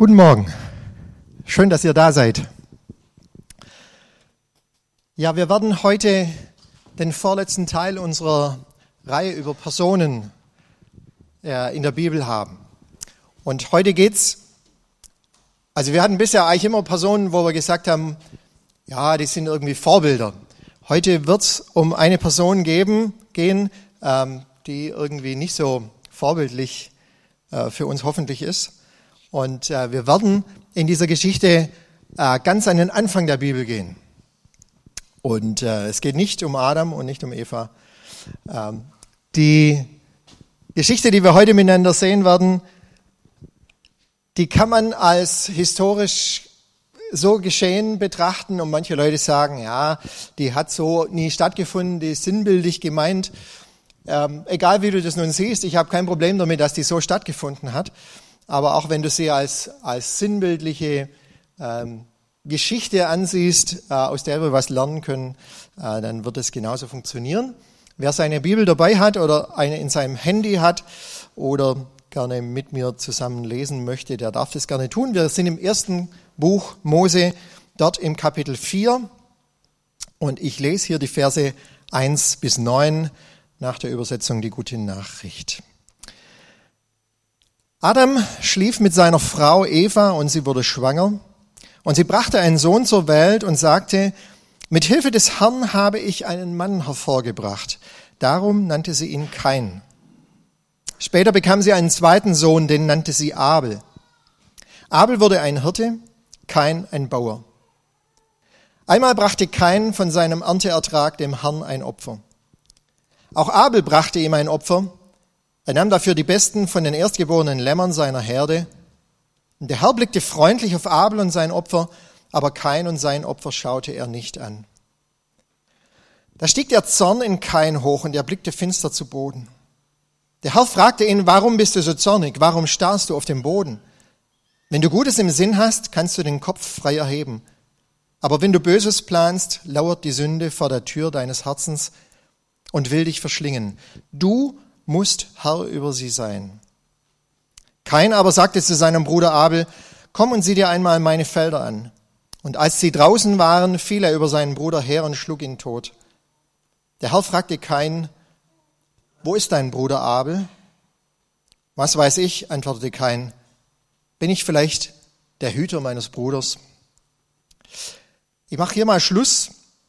Guten Morgen. Schön, dass ihr da seid. Ja, wir werden heute den vorletzten Teil unserer Reihe über Personen in der Bibel haben. Und heute geht's, also wir hatten bisher eigentlich immer Personen, wo wir gesagt haben, ja, die sind irgendwie Vorbilder. Heute wird's um eine Person gehen, die irgendwie nicht so vorbildlich für uns hoffentlich ist. Und wir werden in dieser Geschichte ganz an den Anfang der Bibel gehen. Und es geht nicht um Adam und nicht um Eva. Die Geschichte, die wir heute miteinander sehen werden, die kann man als historisch so geschehen betrachten. Und manche Leute sagen, ja, die hat so nie stattgefunden, die ist sinnbildlich gemeint. Egal wie du das nun siehst, ich habe kein Problem damit, dass die so stattgefunden hat. Aber auch wenn du sie als sinnbildliche Geschichte ansiehst, aus der wir was lernen können, dann wird es genauso funktionieren. Wer seine Bibel dabei hat oder eine in seinem Handy hat oder gerne mit mir zusammen lesen möchte, der darf das gerne tun. Wir sind im ersten Buch Mose, dort im Kapitel 4. Und ich lese hier die Verse 1 bis 9 nach der Übersetzung Die gute Nachricht. Adam schlief mit seiner Frau Eva und sie wurde schwanger. Und sie brachte einen Sohn zur Welt und sagte, mit Hilfe des Herrn habe ich einen Mann hervorgebracht. Darum nannte sie ihn Kain. Später bekam sie einen zweiten Sohn, den nannte sie Abel. Abel wurde ein Hirte, Kain ein Bauer. Einmal brachte Kain von seinem Ernteertrag dem Herrn ein Opfer. Auch Abel brachte ihm ein Opfer. Er nahm dafür die besten von den erstgeborenen Lämmern seiner Herde. Und der Herr blickte freundlich auf Abel und sein Opfer, aber Kain und sein Opfer schaute er nicht an. Da stieg der Zorn in Kain hoch und er blickte finster zu Boden. Der Herr fragte ihn, warum bist du so zornig? Warum starrst du auf den Boden? Wenn du Gutes im Sinn hast, kannst du den Kopf frei erheben. Aber wenn du Böses planst, lauert die Sünde vor der Tür deines Herzens und will dich verschlingen. Du musst Herr über sie sein. Kain aber sagte zu seinem Bruder Abel, komm und sieh dir einmal meine Felder an. Und als sie draußen waren, fiel er über seinen Bruder her und schlug ihn tot. Der Herr fragte Kain, wo ist dein Bruder Abel? Was weiß ich, antwortete Kain. Bin ich vielleicht der Hüter meines Bruders? Ich mache hier mal Schluss.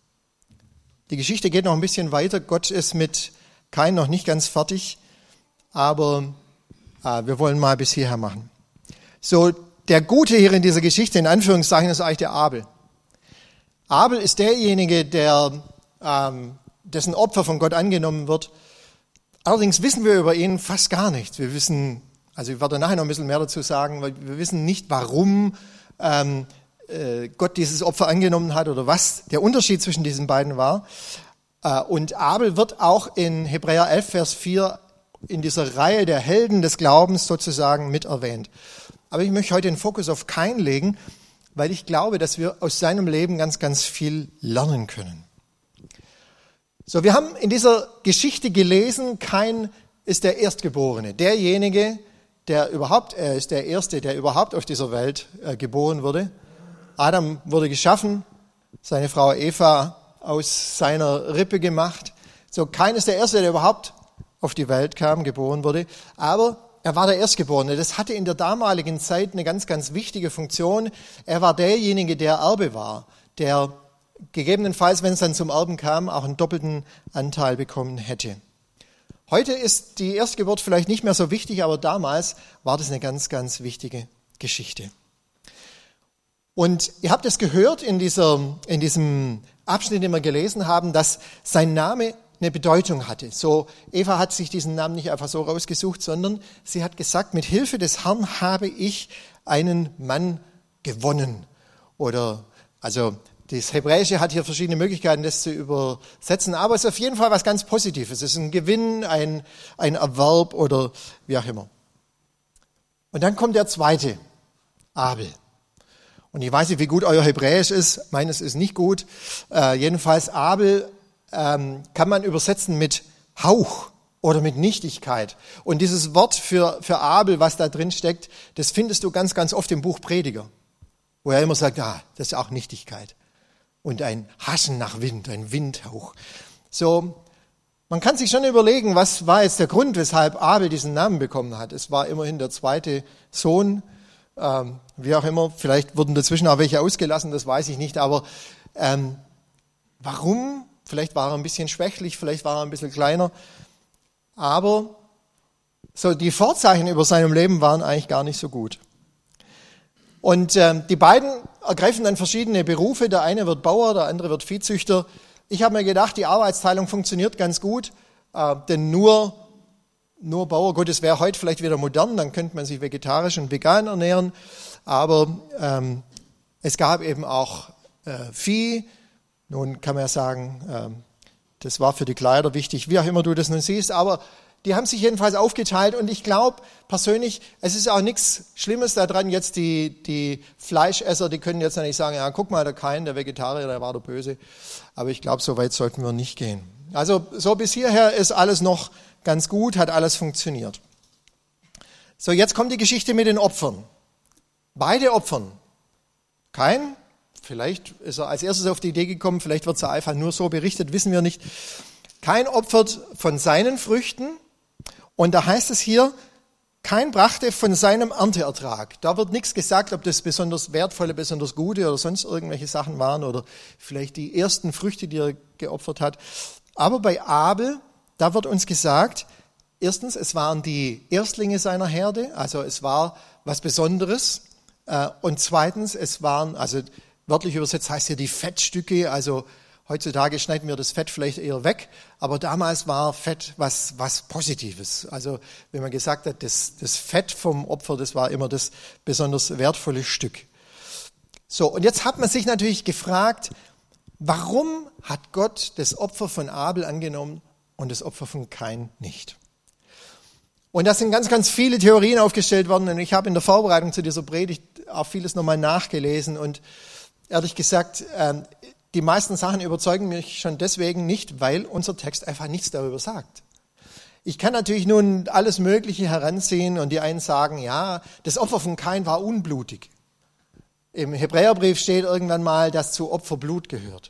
Die Geschichte geht noch ein bisschen weiter. Gott ist mit Kain noch nicht ganz fertig, aber wir wollen mal bis hierher machen. So, der Gute hier in dieser Geschichte, in Anführungszeichen, ist eigentlich der Abel. Abel ist derjenige, dessen Opfer von Gott angenommen wird. Allerdings wissen wir über ihn fast gar nichts. Wir wissen, also ich werde nachher noch ein bisschen mehr dazu sagen, weil wir wissen nicht, warum Gott dieses Opfer angenommen hat oder was der Unterschied zwischen diesen beiden war. Und Abel wird auch in Hebräer 11, Vers 4 in dieser Reihe der Helden des Glaubens sozusagen mit erwähnt. Aber ich möchte heute den Fokus auf Kain legen, weil ich glaube, dass wir aus seinem Leben ganz, ganz viel lernen können. So, wir haben in dieser Geschichte gelesen, Kain ist der Erstgeborene, derjenige, er ist der Erste, der überhaupt auf dieser Welt geboren wurde. Adam wurde geschaffen, seine Frau Eva aus seiner Rippe gemacht. So, Kain ist der Erste, der überhaupt auf die Welt kam, geboren wurde. Aber er war der Erstgeborene. Das hatte in der damaligen Zeit eine ganz, ganz wichtige Funktion. Er war derjenige, der Erbe war, der gegebenenfalls, wenn es dann zum Erben kam, auch einen doppelten Anteil bekommen hätte. Heute ist die Erstgeburt vielleicht nicht mehr so wichtig, aber damals war das eine ganz, ganz wichtige Geschichte. Und ihr habt es gehört in diesem Abschnitt, den wir gelesen haben, dass sein Name eine Bedeutung hatte. So, Eva hat sich diesen Namen nicht einfach so rausgesucht, sondern sie hat gesagt, mit Hilfe des Herrn habe ich einen Mann gewonnen. Oder, also, das Hebräische hat hier verschiedene Möglichkeiten, das zu übersetzen, aber es ist auf jeden Fall was ganz Positives. Es ist ein Gewinn, ein Erwerb oder wie auch immer. Und dann kommt der zweite, Abel. Und ich weiß nicht, wie gut euer Hebräisch ist. Meines ist nicht gut. Jedenfalls Abel kann man übersetzen mit Hauch oder mit Nichtigkeit. Und dieses Wort für Abel, was da drin steckt, das findest du ganz, ganz oft im Buch Prediger, wo er immer sagt, das ist auch Nichtigkeit. Und ein Haschen nach Wind, ein Windhauch. So, man kann sich schon überlegen, was war jetzt der Grund, weshalb Abel diesen Namen bekommen hat. Es war immerhin der zweite Sohn, wie auch immer. Vielleicht wurden dazwischen auch welche ausgelassen, das weiß ich nicht. Aber warum? Vielleicht war er ein bisschen schwächlich, vielleicht war er ein bisschen kleiner. Aber so die Vorzeichen über seinem Leben waren eigentlich gar nicht so gut. Und die beiden ergreifen dann verschiedene Berufe. Der eine wird Bauer, der andere wird Viehzüchter. Ich habe mir gedacht, die Arbeitsteilung funktioniert ganz gut, denn nur Bauer, gut, es wäre heute vielleicht wieder modern, dann könnte man sich vegetarisch und vegan ernähren, aber es gab eben auch Vieh. Nun kann man ja sagen, das war für die Kleider wichtig, wie auch immer du das nun siehst, aber die haben sich jedenfalls aufgeteilt und ich glaube persönlich, es ist auch nichts Schlimmes daran, jetzt die Fleischesser, die können jetzt nicht sagen, ja guck mal, der Kain, der Vegetarier, der war der Böse, aber ich glaube, so weit sollten wir nicht gehen. Also so bis hierher ist alles noch ganz gut, hat alles funktioniert. So, jetzt kommt die Geschichte mit den Opfern. Beide opfern. Kain, vielleicht ist er als erstes auf die Idee gekommen, vielleicht wird es einfach nur so berichtet, wissen wir nicht. Kain opfert von seinen Früchten und da heißt es hier, Kain brachte von seinem Ernteertrag. Da wird nichts gesagt, ob das besonders wertvolle, besonders gute oder sonst irgendwelche Sachen waren oder vielleicht die ersten Früchte, die er geopfert hat. Aber bei Abel, da wird uns gesagt, erstens, es waren die Erstlinge seiner Herde, also es war was Besonderes. Und zweitens, es waren, also wörtlich übersetzt heißt hier die Fettstücke, also heutzutage schneiden wir das Fett vielleicht eher weg, aber damals war Fett was Positives. Also wenn man gesagt hat, das Fett vom Opfer, das war immer das besonders wertvolle Stück. So, und jetzt hat man sich natürlich gefragt, warum hat Gott das Opfer von Abel angenommen und das Opfer von Kain nicht? Und da sind ganz, ganz viele Theorien aufgestellt worden und ich habe in der Vorbereitung zu dieser Predigt auch vieles nochmal nachgelesen und ehrlich gesagt, die meisten Sachen überzeugen mich schon deswegen nicht, weil unser Text einfach nichts darüber sagt. Ich kann natürlich nun alles Mögliche heranziehen und die einen sagen, ja, das Opfer von Kain war unblutig. Im Hebräerbrief steht irgendwann mal, dass zu Opfer Blut gehört.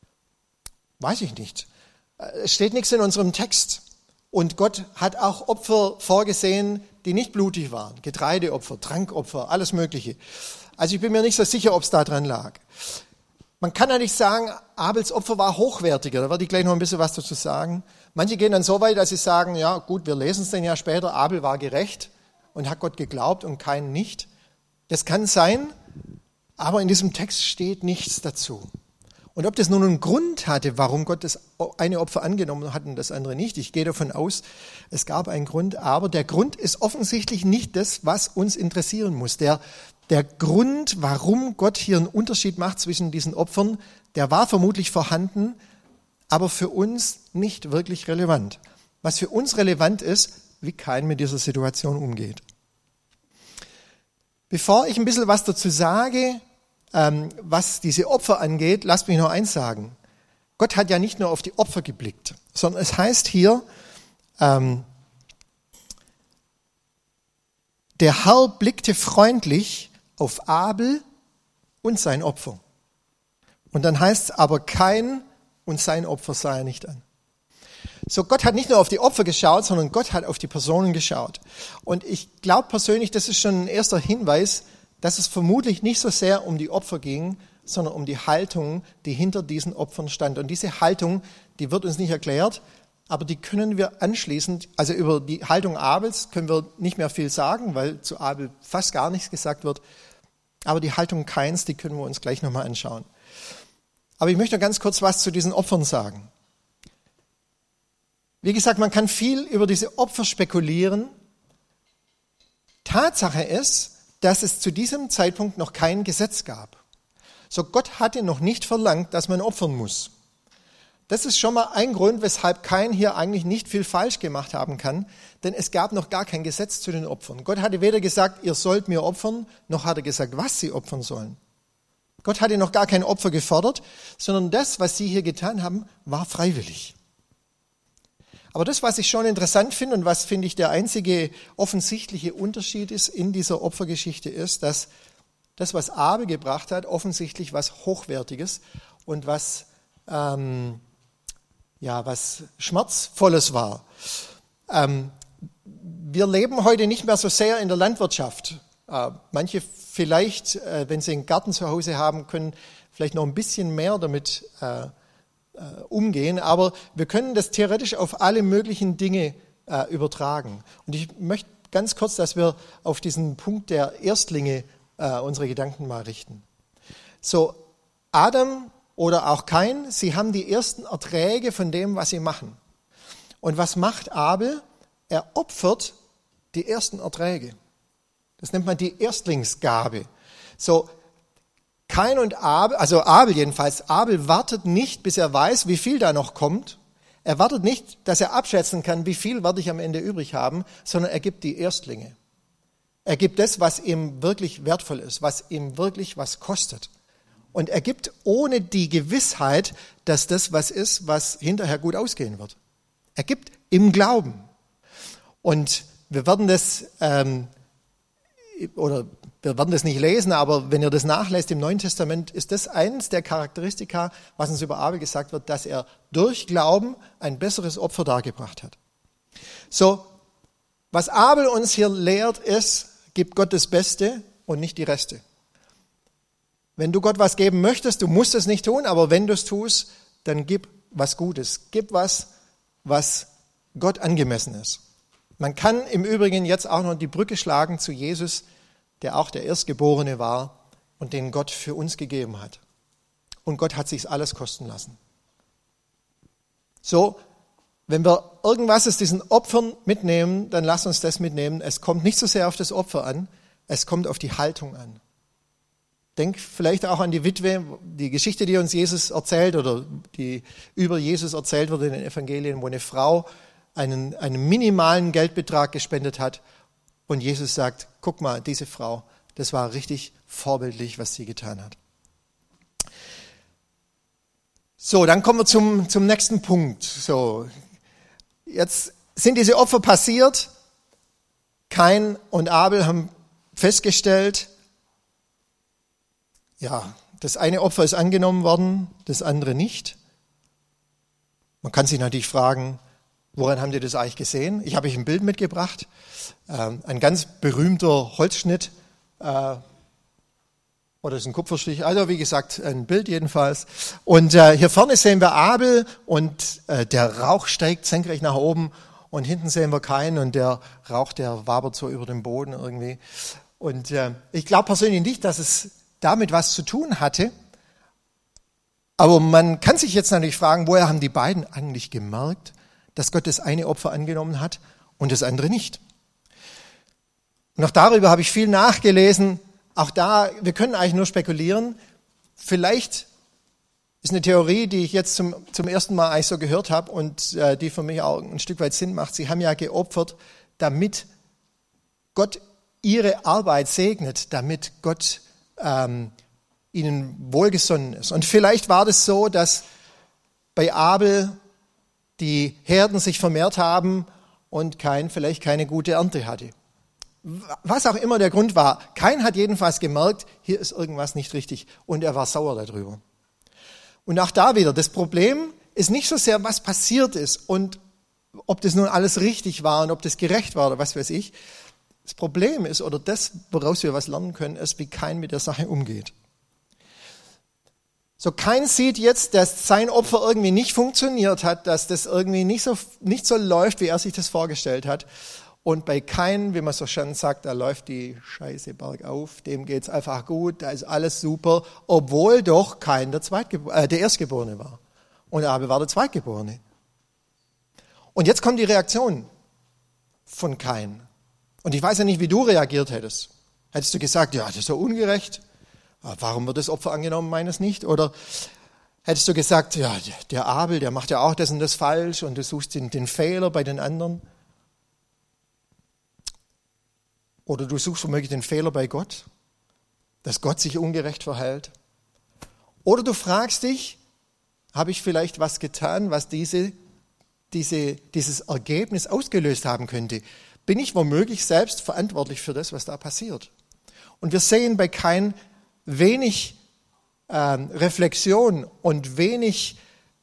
Weiß ich nicht. Es steht nichts in unserem Text. Und Gott hat auch Opfer vorgesehen, die nicht blutig waren. Getreideopfer, Trankopfer, alles Mögliche. Also ich bin mir nicht so sicher, ob es da dran lag. Man kann ja nicht sagen, Abels Opfer war hochwertiger. Da werde ich gleich noch ein bisschen was dazu sagen. Manche gehen dann so weit, dass sie sagen, ja gut, wir lesen es dann ja später, Abel war gerecht und hat Gott geglaubt und Kain nicht. Das kann sein, aber in diesem Text steht nichts dazu. Und ob das nun einen Grund hatte, warum Gott das eine Opfer angenommen hat und das andere nicht, ich gehe davon aus, es gab einen Grund, aber der Grund ist offensichtlich nicht das, was uns interessieren muss. Der Grund, warum Gott hier einen Unterschied macht zwischen diesen Opfern, der war vermutlich vorhanden, aber für uns nicht wirklich relevant. Was für uns relevant ist, wie Kain mit dieser Situation umgeht. Bevor ich ein bisschen was dazu sage, was diese Opfer angeht, lasst mich noch eins sagen. Gott hat ja nicht nur auf die Opfer geblickt, sondern es heißt hier, der Herr blickte freundlich auf Abel und sein Opfer. Und dann heißt es, aber Kain und sein Opfer sah er nicht an. So, Gott hat nicht nur auf die Opfer geschaut, sondern Gott hat auf die Personen geschaut. Und ich glaube persönlich, das ist schon ein erster Hinweis, dass es vermutlich nicht so sehr um die Opfer ging, sondern um die Haltung, die hinter diesen Opfern stand. Und diese Haltung, die wird uns nicht erklärt, aber die können wir anschließend, also über die Haltung Abels können wir nicht mehr viel sagen, weil zu Abel fast gar nichts gesagt wird. Aber die Haltung Kains, die können wir uns gleich nochmal anschauen. Aber ich möchte ganz kurz was zu diesen Opfern sagen. Wie gesagt, man kann viel über diese Opfer spekulieren. Tatsache ist, dass es zu diesem Zeitpunkt noch kein Gesetz gab. So, Gott hatte noch nicht verlangt, dass man opfern muss. Das ist schon mal ein Grund, weshalb Kain hier eigentlich nicht viel falsch gemacht haben kann, denn es gab noch gar kein Gesetz zu den Opfern. Gott hatte weder gesagt, ihr sollt mir opfern, noch hat er gesagt, was sie opfern sollen. Gott hatte noch gar kein Opfer gefordert, sondern das, was sie hier getan haben, war freiwillig. Aber das, was ich schon interessant finde und was, finde ich, der einzige offensichtliche Unterschied ist in dieser Opfergeschichte ist, dass das, was Abel gebracht hat, offensichtlich was Hochwertiges und was Schmerzvolles war. Wir leben heute nicht mehr so sehr in der Landwirtschaft. Manche vielleicht, wenn sie einen Garten zu Hause haben, können vielleicht noch ein bisschen mehr damit umgehen, aber wir können das theoretisch auf alle möglichen Dinge übertragen. Und ich möchte ganz kurz, dass wir auf diesen Punkt der Erstlinge unsere Gedanken mal richten. So, Adam oder auch Kain, sie haben die ersten Erträge von dem, was sie machen. Und was macht Abel? Er opfert die ersten Erträge. Das nennt man die Erstlingsgabe. So, Kain und Abel, also Abel jedenfalls, Abel wartet nicht, bis er weiß, wie viel da noch kommt. Er wartet nicht, dass er abschätzen kann, wie viel werde ich am Ende übrig haben, sondern er gibt die Erstlinge. Er gibt das, was ihm wirklich wertvoll ist, was ihm wirklich was kostet. Und er gibt ohne die Gewissheit, dass das was ist, was hinterher gut ausgehen wird. Er gibt im Glauben. Und wir werden das wir werden das nicht lesen, aber wenn ihr das nachlest im Neuen Testament, ist das eines der Charakteristika, was uns über Abel gesagt wird, dass er durch Glauben ein besseres Opfer dargebracht hat. So, was Abel uns hier lehrt, ist, gib Gott das Beste und nicht die Reste. Wenn du Gott was geben möchtest, du musst es nicht tun, aber wenn du es tust, dann gib was Gutes. Gib was Gott angemessen ist. Man kann im Übrigen jetzt auch noch die Brücke schlagen zu Jesus, der auch der Erstgeborene war und den Gott für uns gegeben hat. Und Gott hat sich's alles kosten lassen. So, wenn wir irgendwas aus diesen Opfern mitnehmen, dann lass uns das mitnehmen. Es kommt nicht so sehr auf das Opfer an, es kommt auf die Haltung an. Denk vielleicht auch an die Witwe, die Geschichte, die uns Jesus erzählt oder die über Jesus erzählt wird in den Evangelien, wo eine Frau einen minimalen Geldbetrag gespendet hat und Jesus sagt, guck mal, diese Frau, das war richtig vorbildlich, was sie getan hat. So, dann kommen wir zum nächsten Punkt. So, jetzt sind diese Opfer passiert. Kain und Abel haben festgestellt, ja, das eine Opfer ist angenommen worden, das andere nicht. Man kann sich natürlich fragen, woran haben die das eigentlich gesehen? Ich habe euch ein Bild mitgebracht, ein ganz berühmter Holzschnitt, oder ist ein Kupferstich, also wie gesagt, ein Bild jedenfalls. Und hier vorne sehen wir Abel und der Rauch steigt senkrecht nach oben und hinten sehen wir Kain und der Rauch, der wabert so über den Boden irgendwie. Und ich glaube persönlich nicht, dass es damit was zu tun hatte, aber man kann sich jetzt natürlich fragen, woher haben die beiden eigentlich gemerkt, dass Gott das eine Opfer angenommen hat und das andere nicht. Und auch darüber habe ich viel nachgelesen. Auch da, wir können eigentlich nur spekulieren. Vielleicht ist eine Theorie, die ich jetzt zum ersten Mal eigentlich so gehört habe und die für mich auch ein Stück weit Sinn macht. Sie haben ja geopfert, damit Gott ihre Arbeit segnet, damit Gott ihnen wohlgesonnen ist. Und vielleicht war das so, dass bei Abel die Herden sich vermehrt haben und Kain vielleicht keine gute Ernte hatte. Was auch immer der Grund war, Kain hat jedenfalls gemerkt, hier ist irgendwas nicht richtig und er war sauer darüber. Und auch da wieder, das Problem ist nicht so sehr, was passiert ist und ob das nun alles richtig war und ob das gerecht war oder was weiß ich. Das Problem ist, oder das, woraus wir was lernen können, ist, wie Kain mit der Sache umgeht. So, Kain sieht jetzt, dass sein Opfer irgendwie nicht funktioniert hat, dass das irgendwie nicht so läuft, wie er sich das vorgestellt hat. Und bei Kain, wie man so schön sagt, da läuft die Scheiße bergauf, dem geht's einfach gut, da ist alles super, obwohl doch Kain der Erstgeborene war. Und Abel war der Zweitgeborene. Und jetzt kommt die Reaktion von Kain. Und ich weiß ja nicht, wie du reagiert hättest. Hättest du gesagt, ja, das ist so ungerecht. Warum wird das Opfer angenommen, meines nicht? Oder hättest du gesagt, ja, der Abel, der macht ja auch das und das falsch und du suchst den Fehler bei den anderen? Oder du suchst womöglich den Fehler bei Gott, dass Gott sich ungerecht verhält? Oder du fragst dich, habe ich vielleicht was getan, was diese dieses Ergebnis ausgelöst haben könnte, bin ich womöglich selbst verantwortlich für das, was da passiert. Und wir sehen bei Kain wenig Reflexion und wenig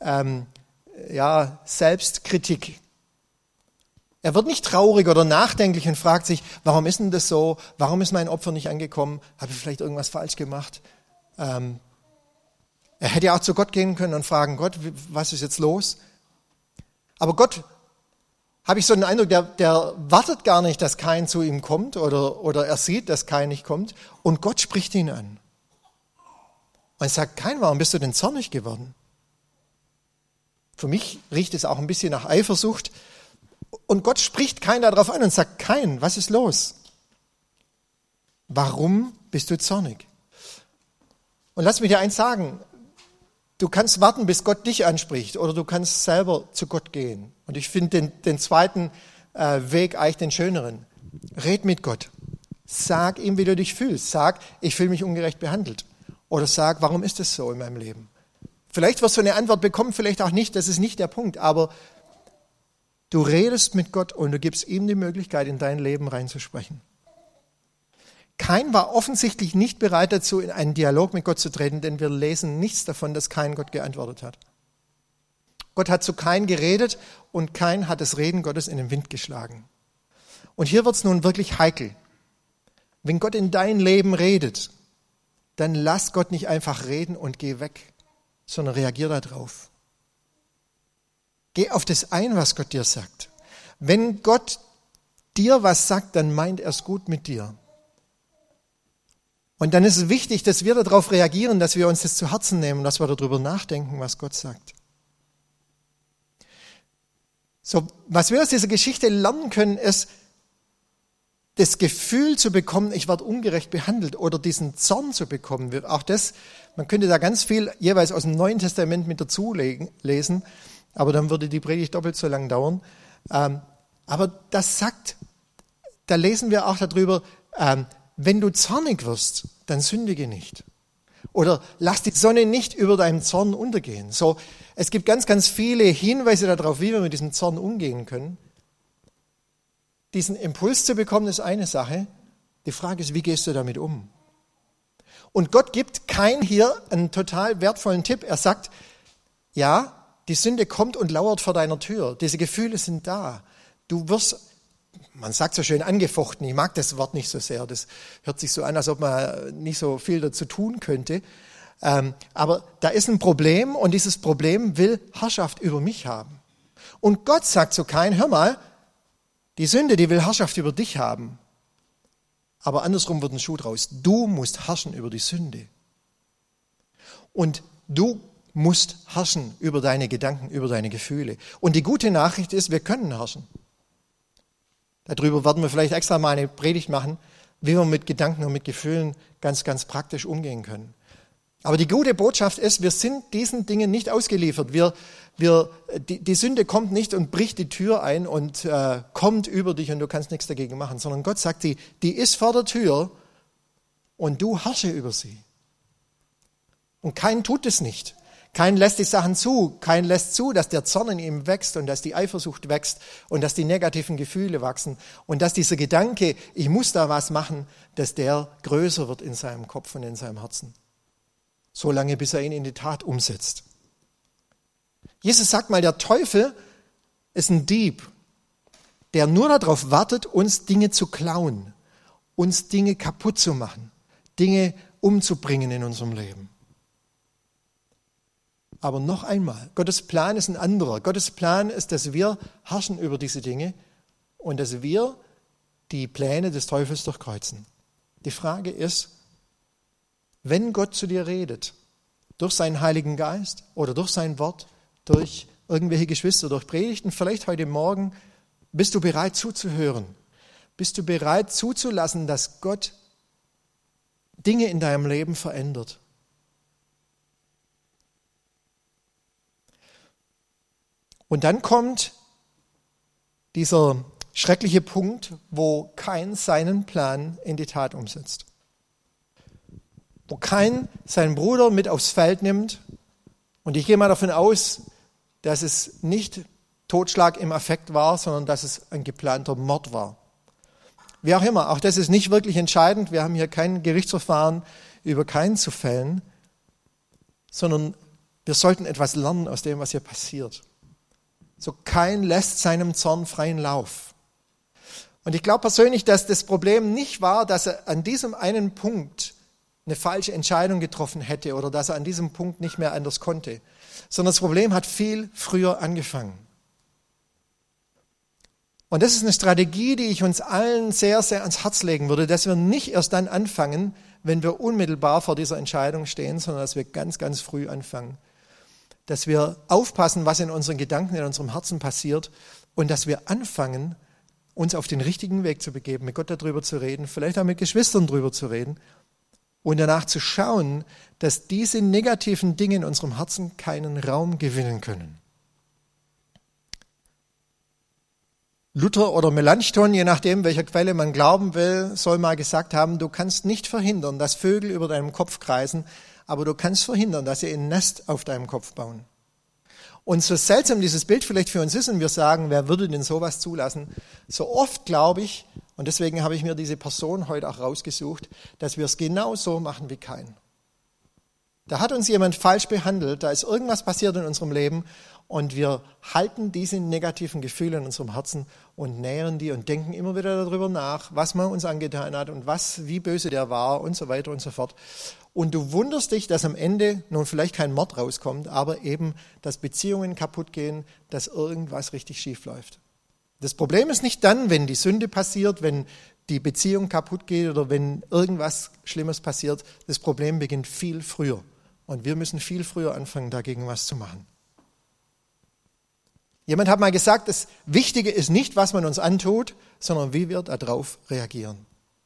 Selbstkritik. Er wird nicht traurig oder nachdenklich und fragt sich, warum ist denn das so? Warum ist mein Opfer nicht angekommen? Habe ich vielleicht irgendwas falsch gemacht? Er hätte ja auch zu Gott gehen können und fragen, Gott, was ist jetzt los? Aber Gott, habe ich so den Eindruck, der wartet gar nicht, dass Kain zu ihm kommt oder er sieht, dass Kain nicht kommt und Gott spricht ihn an. Und sagt, Kain, warum bist du denn zornig geworden? Für mich riecht es auch ein bisschen nach Eifersucht. Und Gott spricht Kain darauf an und sagt, Kain, was ist los? Warum bist du zornig? Und lass mich dir eins sagen, du kannst warten, bis Gott dich anspricht oder du kannst selber zu Gott gehen. Und ich finde den zweiten Weg eigentlich den schöneren. Red mit Gott. Sag ihm, wie du dich fühlst. Sag, ich fühle mich ungerecht behandelt. Oder sag, warum ist es so in meinem Leben? Vielleicht wirst du eine Antwort bekommen, vielleicht auch nicht, das ist nicht der Punkt. Aber du redest mit Gott und du gibst ihm die Möglichkeit, in dein Leben reinzusprechen. Kain war offensichtlich nicht bereit dazu, in einen Dialog mit Gott zu treten, denn wir lesen nichts davon, dass Kain Gott geantwortet hat. Gott hat zu Kain geredet und Kain hat das Reden Gottes in den Wind geschlagen. Und hier wird es nun wirklich heikel. Wenn Gott in dein Leben redet, dann lass Gott nicht einfach reden und geh weg, sondern reagier darauf. Geh auf das ein, was Gott dir sagt. Wenn Gott dir was sagt, dann meint er es gut mit dir. Und dann ist es wichtig, dass wir darauf reagieren, dass wir uns das zu Herzen nehmen, dass wir darüber nachdenken, was Gott sagt. So, was wir aus dieser Geschichte lernen können, ist, das Gefühl zu bekommen, ich werde ungerecht behandelt oder diesen Zorn zu bekommen. Auch das, man könnte da ganz viel jeweils aus dem Neuen Testament mit dazu lesen, aber dann würde die Predigt doppelt so lang dauern. Aber das sagt, da lesen wir auch darüber, wenn du zornig wirst, dann sündige nicht. Oder lass die Sonne nicht über deinem Zorn untergehen. So, es gibt ganz, ganz viele Hinweise darauf, wie wir mit diesem Zorn umgehen können. Diesen Impuls zu bekommen, ist eine Sache. Die Frage ist, wie gehst du damit um? Und Gott gibt Kain hier einen total wertvollen Tipp. Er sagt, ja, die Sünde kommt und lauert vor deiner Tür. Diese Gefühle sind da. Du wirst, man sagt so schön, angefochten. Ich mag das Wort nicht so sehr. Das hört sich so an, als ob man nicht so viel dazu tun könnte. Aber da ist ein Problem und dieses Problem will Herrschaft über mich haben. Und Gott sagt zu Kain, hör mal, die Sünde, die will Herrschaft über dich haben. Aber andersrum wird ein Schuh draus. Du musst herrschen über die Sünde. Und du musst herrschen über deine Gedanken, über deine Gefühle. Und die gute Nachricht ist, wir können herrschen. Darüber werden wir vielleicht extra mal eine Predigt machen, wie wir mit Gedanken und mit Gefühlen ganz, ganz praktisch umgehen können. Aber die gute Botschaft ist, wir sind diesen Dingen nicht ausgeliefert. Die Sünde kommt nicht und bricht die Tür ein und kommt über dich und du kannst nichts dagegen machen, sondern Gott sagt, die ist vor der Tür und du herrsche über sie. Und Kain tut es nicht. Kain lässt die Sachen zu. Kain lässt zu, dass der Zorn in ihm wächst und dass die Eifersucht wächst und dass die negativen Gefühle wachsen und dass dieser Gedanke, ich muss da was machen, dass der größer wird in seinem Kopf und in seinem Herzen. So lange, bis er ihn in die Tat umsetzt. Jesus sagt mal, der Teufel ist ein Dieb, der nur darauf wartet, uns Dinge zu klauen, uns Dinge kaputt zu machen, Dinge umzubringen in unserem Leben. Aber noch einmal, Gottes Plan ist ein anderer. Gottes Plan ist, dass wir herrschen über diese Dinge und dass wir die Pläne des Teufels durchkreuzen. Die Frage ist, wenn Gott zu dir redet, durch seinen Heiligen Geist oder durch sein Wort, durch irgendwelche Geschwister, durch Predigten, vielleicht heute Morgen, bist du bereit zuzuhören? Bist du bereit zuzulassen, dass Gott Dinge in deinem Leben verändert? Und dann kommt dieser schreckliche Punkt, wo Kain seinen Plan in die Tat umsetzt. Wo Kain seinen Bruder mit aufs Feld nimmt. Und ich gehe mal davon aus, dass es nicht Totschlag im Affekt war, sondern dass es ein geplanter Mord war. Wie auch immer, auch das ist nicht wirklich entscheidend. Wir haben hier kein Gerichtsverfahren über Kain zu fällen, sondern wir sollten etwas lernen aus dem, was hier passiert. So, Kain lässt seinem Zorn freien Lauf. Und ich glaube persönlich, dass das Problem nicht war, dass er an diesem einen Punkt eine falsche Entscheidung getroffen hätte oder dass er an diesem Punkt nicht mehr anders konnte, sondern das Problem hat viel früher angefangen. Und das ist eine Strategie, die ich uns allen sehr, sehr ans Herz legen würde, dass wir nicht erst dann anfangen, wenn wir unmittelbar vor dieser Entscheidung stehen, sondern dass wir ganz, ganz früh anfangen. Dass wir aufpassen, was in unseren Gedanken, in unserem Herzen passiert und dass wir anfangen, uns auf den richtigen Weg zu begeben, mit Gott darüber zu reden, vielleicht auch mit Geschwistern darüber zu reden und danach zu schauen, dass diese negativen Dinge in unserem Herzen keinen Raum gewinnen können. Luther oder Melanchthon, je nachdem, welcher Quelle man glauben will, soll mal gesagt haben, du kannst nicht verhindern, dass Vögel über deinem Kopf kreisen, aber du kannst verhindern, dass sie ein Nest auf deinem Kopf bauen. Und so seltsam dieses Bild vielleicht für uns ist und wir sagen, wer würde denn sowas zulassen? So oft glaube ich, und deswegen habe ich mir diese Person heute auch rausgesucht, dass wir es genau so machen wie Kain. Da hat uns jemand falsch behandelt, da ist irgendwas passiert in unserem Leben und wir halten diese negativen Gefühle in unserem Herzen und nähren die und denken immer wieder darüber nach, was man uns angetan hat und wie böse der war und so weiter und so fort. Und du wunderst dich, dass am Ende nun vielleicht kein Mord rauskommt, aber eben, dass Beziehungen kaputt gehen, dass irgendwas richtig schief läuft. Das Problem ist nicht dann, wenn die Sünde passiert, wenn die Beziehung kaputt geht oder wenn irgendwas Schlimmes passiert. Das Problem beginnt viel früher. Und wir müssen viel früher anfangen, dagegen was zu machen. Jemand hat mal gesagt, das Wichtige ist nicht, was man uns antut, sondern wie wir darauf reagieren.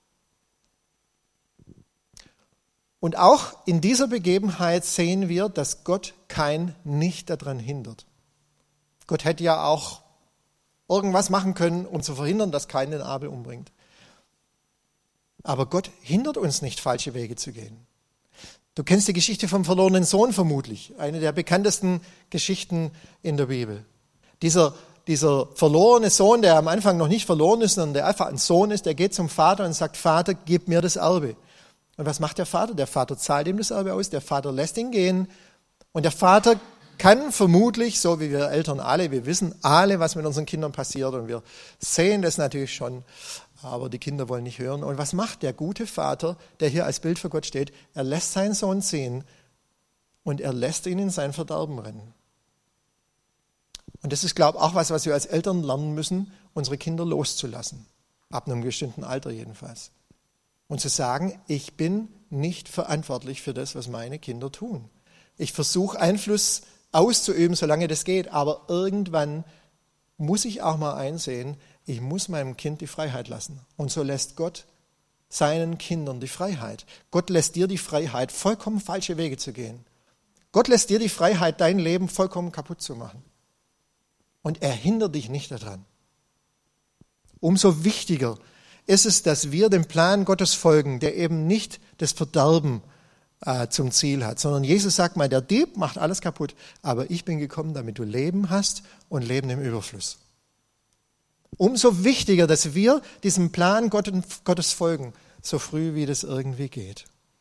Und auch in dieser Begebenheit sehen wir, dass Gott Kain nicht daran hindert. Gott hätte ja auch irgendwas machen können, um zu verhindern, dass Kain den Abel umbringt. Aber Gott hindert uns nicht, falsche Wege zu gehen. Du kennst die Geschichte vom verlorenen Sohn vermutlich, eine der bekanntesten Geschichten in der Bibel. Dieser verlorene Sohn, der am Anfang noch nicht verloren ist, sondern der einfach ein Sohn ist, der geht zum Vater und sagt, Vater, gib mir das Erbe. Und was macht der Vater? Der Vater zahlt ihm das Erbe aus, der Vater lässt ihn gehen und der Vater kann vermutlich, so wie wir Eltern alle, wir wissen alle, was mit unseren Kindern passiert und wir sehen das natürlich schon, aber die Kinder wollen nicht hören. Und was macht der gute Vater, der hier als Bild für Gott steht? Er lässt seinen Sohn ziehen und er lässt ihn in sein Verderben rennen. Und das ist, glaube ich, auch was wir als Eltern lernen müssen, unsere Kinder loszulassen. Ab einem bestimmten Alter jedenfalls. Und zu sagen, ich bin nicht verantwortlich für das, was meine Kinder tun. Ich versuche Einfluss auszuüben, solange das geht, aber irgendwann muss ich auch mal einsehen, ich muss meinem Kind die Freiheit lassen. Und so lässt Gott seinen Kindern die Freiheit. Gott lässt dir die Freiheit, vollkommen falsche Wege zu gehen. Gott lässt dir die Freiheit, dein Leben vollkommen kaputt zu machen. Und er hindert dich nicht daran. Umso wichtiger ist es, dass wir dem Plan Gottes folgen, der eben nicht das Verderben zum Ziel hat, sondern Jesus sagt mal, der Dieb macht alles kaputt, aber ich bin gekommen, damit du Leben hast und Leben im Überfluss. Umso wichtiger, dass wir diesem Plan Gottes folgen, so früh wie das irgendwie geht.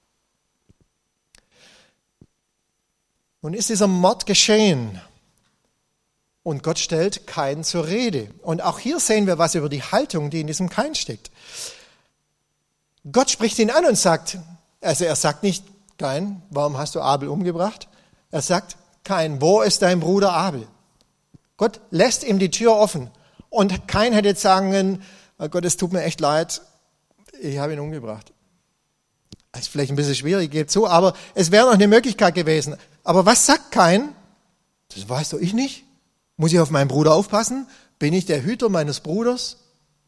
Nun ist dieser Mord geschehen und Gott stellt Kain zur Rede. Und auch hier sehen wir was über die Haltung, die in diesem Kain steckt. Gott spricht ihn an und sagt, also er sagt nicht, Kain, warum hast du Abel umgebracht? Er sagt, Kain, wo ist dein Bruder Abel? Gott lässt ihm die Tür offen. Und Kain hätte jetzt sagen können, oh Gott, es tut mir echt leid, ich habe ihn umgebracht. Das ist vielleicht ein bisschen schwierig, geht so, aber es wäre noch eine Möglichkeit gewesen. Aber was sagt Kain? Das weiß doch ich nicht. Muss ich auf meinen Bruder aufpassen? Bin ich der Hüter meines Bruders?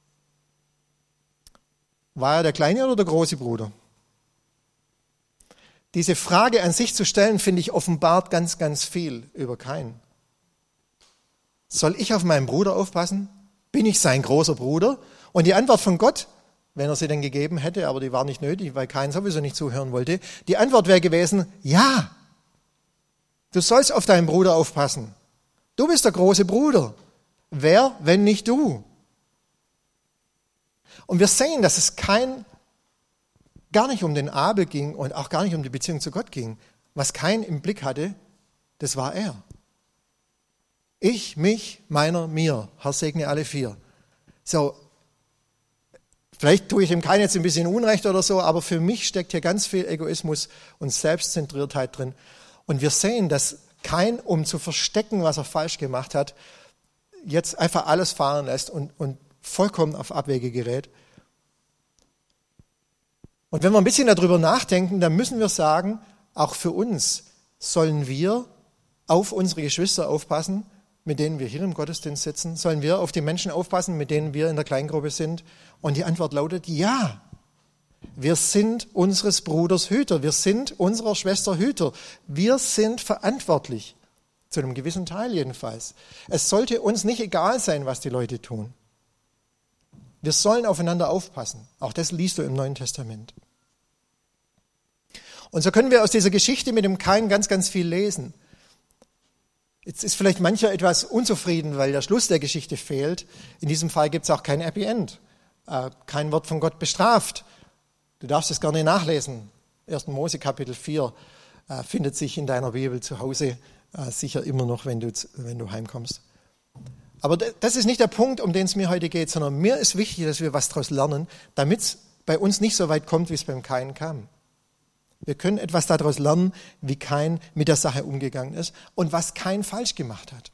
War er der kleine oder der große Bruder? Diese Frage an sich zu stellen, finde ich, offenbart ganz, ganz viel über Kain. Soll ich auf meinen Bruder aufpassen? Bin ich sein großer Bruder? Und die Antwort von Gott, wenn er sie denn gegeben hätte, aber die war nicht nötig, weil Kain sowieso nicht zuhören wollte, die Antwort wäre gewesen, ja, du sollst auf deinen Bruder aufpassen. Du bist der große Bruder. Wer, wenn nicht du? Und wir sehen, dass es gar nicht um den Abel ging und auch gar nicht um die Beziehung zu Gott ging. Was Kain im Blick hatte, das war er. Ich, mich, meiner, mir. Herr segne alle vier. So, vielleicht tue ich dem Kain jetzt ein bisschen Unrecht oder so, aber für mich steckt hier ganz viel Egoismus und Selbstzentriertheit drin. Und wir sehen, dass Kain, um zu verstecken, was er falsch gemacht hat, jetzt einfach alles fahren lässt und vollkommen auf Abwege gerät. Und wenn wir ein bisschen darüber nachdenken, dann müssen wir sagen, auch für uns sollen wir auf unsere Geschwister aufpassen, mit denen wir hier im Gottesdienst sitzen? Sollen wir auf die Menschen aufpassen, mit denen wir in der Kleingruppe sind? Und die Antwort lautet ja. Wir sind unseres Bruders Hüter. Wir sind unserer Schwester Hüter. Wir sind verantwortlich. Zu einem gewissen Teil jedenfalls. Es sollte uns nicht egal sein, was die Leute tun. Wir sollen aufeinander aufpassen. Auch das liest du im Neuen Testament. Und so können wir aus dieser Geschichte mit dem Kain ganz, ganz viel lesen. Jetzt ist vielleicht mancher etwas unzufrieden, weil der Schluss der Geschichte fehlt. In diesem Fall gibt es auch kein Happy End. Kein Wort von Gott bestraft. Du darfst es gerne nachlesen. 1. Mose Kapitel 4 findet sich in deiner Bibel zu Hause sicher immer noch, wenn du heimkommst. Aber das ist nicht der Punkt, um den es mir heute geht, sondern mir ist wichtig, dass wir was daraus lernen, damit es bei uns nicht so weit kommt, wie es beim Kain kam. Wir können etwas daraus lernen, wie Kain mit der Sache umgegangen ist und was Kain falsch gemacht hat.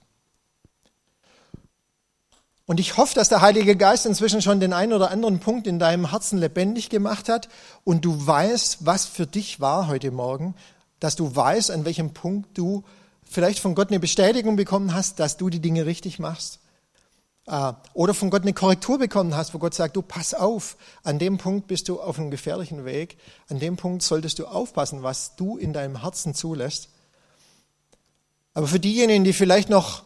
Und ich hoffe, dass der Heilige Geist inzwischen schon den einen oder anderen Punkt in deinem Herzen lebendig gemacht hat und du weißt, was für dich war heute Morgen, dass du weißt, an welchem Punkt du vielleicht von Gott eine Bestätigung bekommen hast, dass du die Dinge richtig machst. Oder von Gott eine Korrektur bekommen hast, wo Gott sagt, du pass auf, an dem Punkt bist du auf einem gefährlichen Weg, an dem Punkt solltest du aufpassen, was du in deinem Herzen zulässt. Aber für diejenigen, die vielleicht noch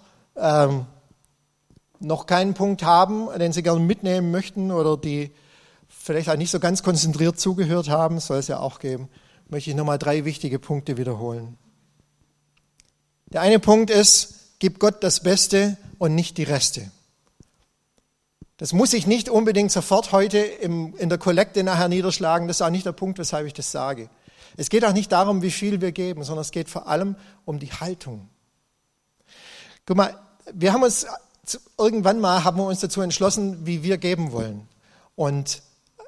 keinen Punkt haben, den sie gerne mitnehmen möchten oder die vielleicht auch nicht so ganz konzentriert zugehört haben, soll es ja auch geben, möchte ich nochmal 3 wichtige Punkte wiederholen. Der eine Punkt ist, gib Gott das Beste und nicht die Reste. Das muss sich nicht unbedingt sofort heute in der Kollekte nachher niederschlagen. Das ist auch nicht der Punkt, weshalb ich das sage. Es geht auch nicht darum, wie viel wir geben, sondern es geht vor allem um die Haltung. Guck mal, irgendwann mal haben wir uns dazu entschlossen, wie wir geben wollen. Und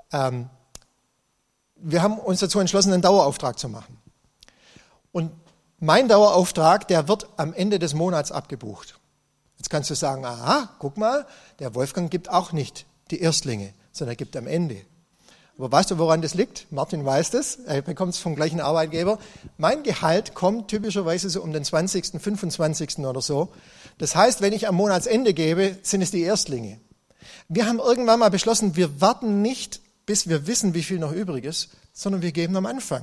wir haben uns dazu entschlossen, einen Dauerauftrag zu machen. Und mein Dauerauftrag, der wird am Ende des Monats abgebucht. Jetzt kannst du sagen, aha, guck mal, der Wolfgang gibt auch nicht die Erstlinge, sondern er gibt am Ende. Aber weißt du, woran das liegt? Martin weiß das, er bekommt es vom gleichen Arbeitgeber. Mein Gehalt kommt typischerweise so um den 20., 25. oder so. Das heißt, wenn ich am Monatsende gebe, sind es die Erstlinge. Wir haben irgendwann mal beschlossen, wir warten nicht, bis wir wissen, wie viel noch übrig ist, sondern wir geben am Anfang.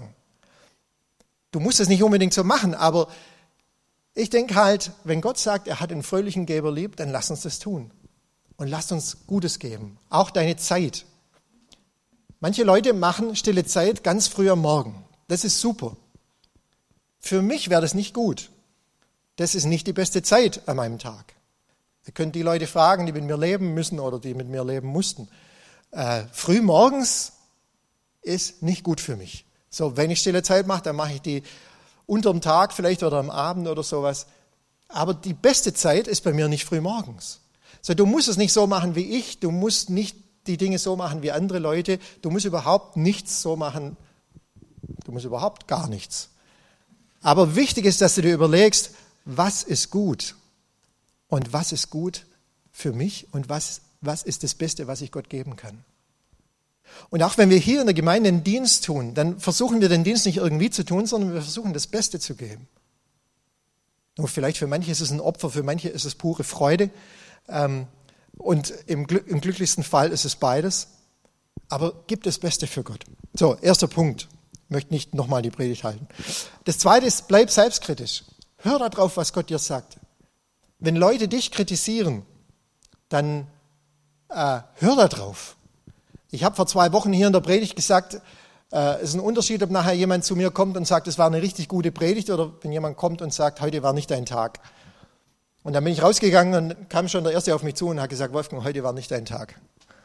Du musst es nicht unbedingt so machen, aber ich denke halt, wenn Gott sagt, er hat einen fröhlichen Geber lieb, dann lass uns das tun. Und lasst uns Gutes geben. Auch deine Zeit. Manche Leute machen stille Zeit ganz früh am Morgen. Das ist super. Für mich wäre das nicht gut. Das ist nicht die beste Zeit an meinem Tag. Ihr könnt die Leute fragen, die mit mir leben müssen oder die mit mir leben mussten. Früh morgens ist nicht gut für mich. So, wenn ich stille Zeit mache, dann mache ich die unterm Tag vielleicht oder am Abend oder sowas. Aber die beste Zeit ist bei mir nicht früh morgens. So, du musst es nicht so machen wie ich, du musst nicht die Dinge so machen wie andere Leute, du musst überhaupt nichts so machen, du musst überhaupt gar nichts. Aber wichtig ist, dass du dir überlegst, was ist gut und was ist gut für mich und was ist das Beste, was ich Gott geben kann. Und auch wenn wir hier in der Gemeinde einen Dienst tun, dann versuchen wir den Dienst nicht irgendwie zu tun, sondern wir versuchen das Beste zu geben. Nur vielleicht für manche ist es ein Opfer, für manche ist es pure Freude. Und im glücklichsten Fall ist es beides. Aber gib das Beste für Gott. So, erster Punkt. Ich möchte nicht nochmal die Predigt halten. Das zweite ist, bleib selbstkritisch. Hör darauf, was Gott dir sagt. Wenn Leute dich kritisieren, dann hör da drauf. Ich habe vor 2 Wochen hier in der Predigt gesagt, es ist ein Unterschied, ob nachher jemand zu mir kommt und sagt, es war eine richtig gute Predigt, oder wenn jemand kommt und sagt, heute war nicht dein Tag. Und dann bin ich rausgegangen und kam schon der Erste auf mich zu und hat gesagt, Wolfgang, heute war nicht dein Tag.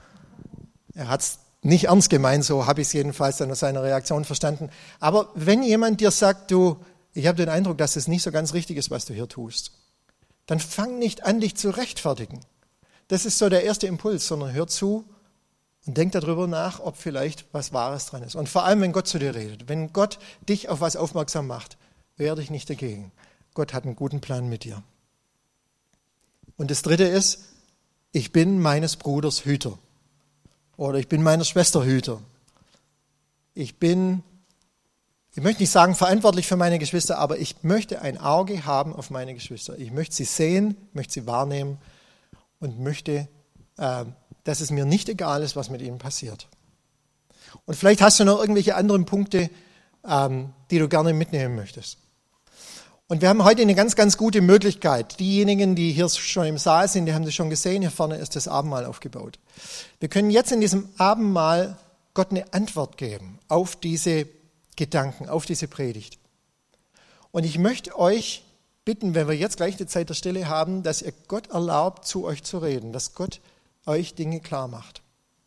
Er hat es nicht ernst gemeint, so habe ich es jedenfalls dann aus seiner Reaktion verstanden. Aber wenn jemand dir sagt, du, ich habe den Eindruck, dass es nicht so ganz richtig ist, was du hier tust, dann fang nicht an, dich zu rechtfertigen. Das ist so der erste Impuls, sondern hör zu und denk darüber nach, ob vielleicht was Wahres dran ist. Und vor allem, wenn Gott zu dir redet, wenn Gott dich auf was aufmerksam macht, wehr dich nicht dagegen. Gott hat einen guten Plan mit dir. Und das Dritte ist, ich bin meines Bruders Hüter. Oder ich bin meiner Schwester Hüter. Ich möchte nicht sagen verantwortlich für meine Geschwister, aber ich möchte ein Auge haben auf meine Geschwister. Ich möchte sie sehen, möchte sie wahrnehmen und möchte, dass es mir nicht egal ist, was mit ihnen passiert. Und vielleicht hast du noch irgendwelche anderen Punkte, die du gerne mitnehmen möchtest. Und wir haben heute eine ganz, ganz gute Möglichkeit. Diejenigen, die hier schon im Saal sind, die haben das schon gesehen. Hier vorne ist das Abendmahl aufgebaut. Wir können jetzt in diesem Abendmahl Gott eine Antwort geben auf diese Gedanken, auf diese Predigt. Und ich möchte euch bitten, wenn wir jetzt gleich die Zeit der Stille haben, dass ihr Gott erlaubt, zu euch zu reden, dass Gott euch Dinge klar macht.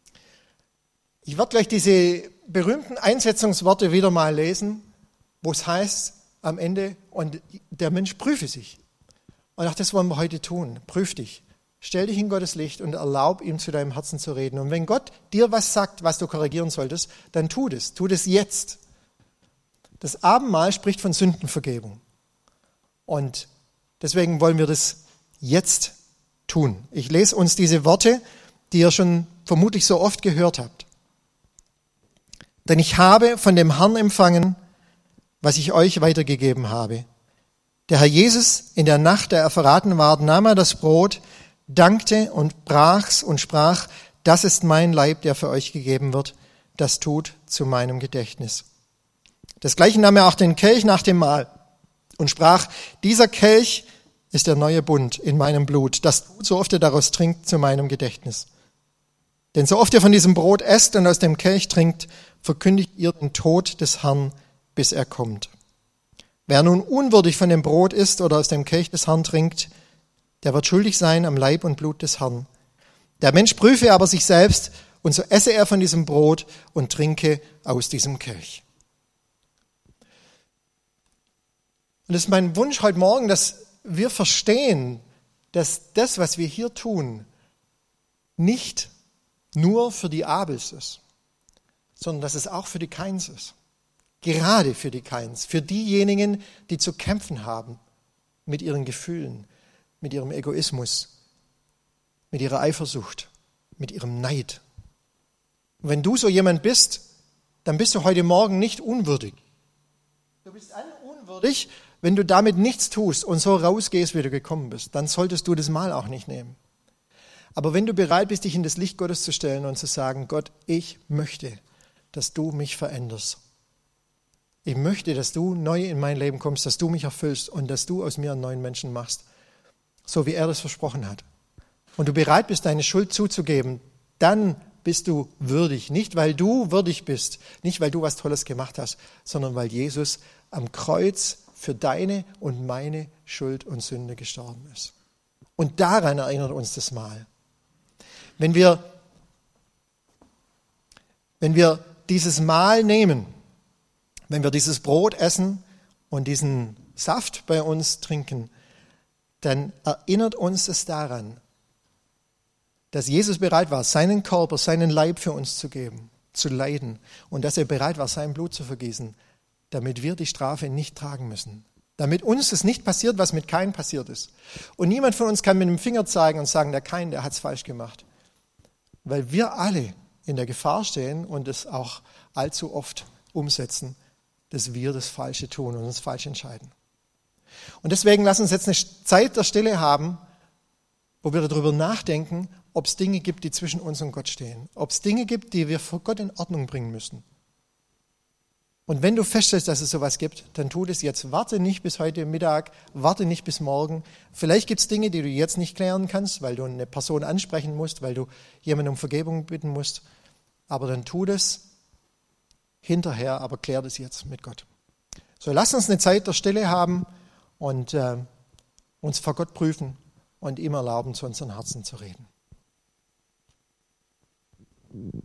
Ich werde gleich diese berühmten Einsetzungsworte wieder mal lesen, wo es heißt am Ende, und der Mensch prüfe sich. Und auch das wollen wir heute tun. Prüf dich. Stell dich in Gottes Licht und erlaub ihm zu deinem Herzen zu reden. Und wenn Gott dir was sagt, was du korrigieren solltest, dann tu das. Tu das jetzt. Das Abendmahl spricht von Sündenvergebung. Und deswegen wollen wir das jetzt tun. Ich lese uns diese Worte, die ihr schon vermutlich so oft gehört habt. Denn ich habe von dem Herrn empfangen, was ich euch weitergegeben habe. Der Herr Jesus, in der Nacht, da er verraten ward, nahm er das Brot, dankte und brach's und sprach, das ist mein Leib, der für euch gegeben wird, das tut zu meinem Gedächtnis. Desgleichen nahm er auch den Kelch nach dem Mahl und sprach, dieser Kelch ist der neue Bund in meinem Blut, das tut, so oft ihr daraus trinkt, zu meinem Gedächtnis. Denn so oft ihr von diesem Brot esst und aus dem Kelch trinkt, verkündigt ihr den Tod des Herrn, bis er kommt. Wer nun unwürdig von dem Brot isst oder aus dem Kelch des Herrn trinkt, der wird schuldig sein am Leib und Blut des Herrn. Der Mensch prüfe aber sich selbst, und so esse er von diesem Brot und trinke aus diesem Kelch. Und es ist mein Wunsch heute Morgen, dass wir verstehen, dass das, was wir hier tun, nicht nur für die Abels ist, sondern dass es auch für die Kains ist. Gerade für die Kains, für diejenigen, die zu kämpfen haben mit ihren Gefühlen, mit ihrem Egoismus, mit ihrer Eifersucht, mit ihrem Neid. Und wenn du so jemand bist, dann bist du heute Morgen nicht unwürdig. Du bist unwürdig, wenn du damit nichts tust und so rausgehst, wie du gekommen bist. Dann solltest du das Mahl auch nicht nehmen. Aber wenn du bereit bist, dich in das Licht Gottes zu stellen und zu sagen, Gott, ich möchte, dass du mich veränderst. Ich möchte, dass du neu in mein Leben kommst, dass du mich erfüllst und dass du aus mir einen neuen Menschen machst, so wie er das versprochen hat. Und du bereit bist, deine Schuld zuzugeben, dann bist du würdig. Nicht, weil du würdig bist, nicht, weil du was Tolles gemacht hast, sondern weil Jesus am Kreuz für deine und meine Schuld und Sünde gestorben ist. Und daran erinnert uns das Mahl. Wenn wir dieses Mahl nehmen, wenn wir dieses Brot essen und diesen Saft bei uns trinken, dann erinnert uns es daran, dass Jesus bereit war, seinen Körper, seinen Leib für uns zu geben, zu leiden und dass er bereit war, sein Blut zu vergießen, damit wir die Strafe nicht tragen müssen. Damit uns es nicht passiert, was mit Kain passiert ist. Und niemand von uns kann mit dem Finger zeigen und sagen, der Kain, der hat es falsch gemacht. Weil wir alle in der Gefahr stehen und es auch allzu oft umsetzen, dass wir das Falsche tun und uns falsch entscheiden. Und deswegen lass uns jetzt eine Zeit der Stille haben, wo wir darüber nachdenken, ob es Dinge gibt, die zwischen uns und Gott stehen. Ob es Dinge gibt, die wir vor Gott in Ordnung bringen müssen. Und wenn du feststellst, dass es sowas gibt, dann tu das jetzt. Warte nicht bis heute Mittag, warte nicht bis morgen. Vielleicht gibt es Dinge, die du jetzt nicht klären kannst, weil du eine Person ansprechen musst, weil du jemanden um Vergebung bitten musst. Aber dann tu das hinterher, aber klär das jetzt mit Gott. So, lass uns eine Zeit der Stille haben und uns vor Gott prüfen und ihm erlauben, zu unseren Herzen zu reden.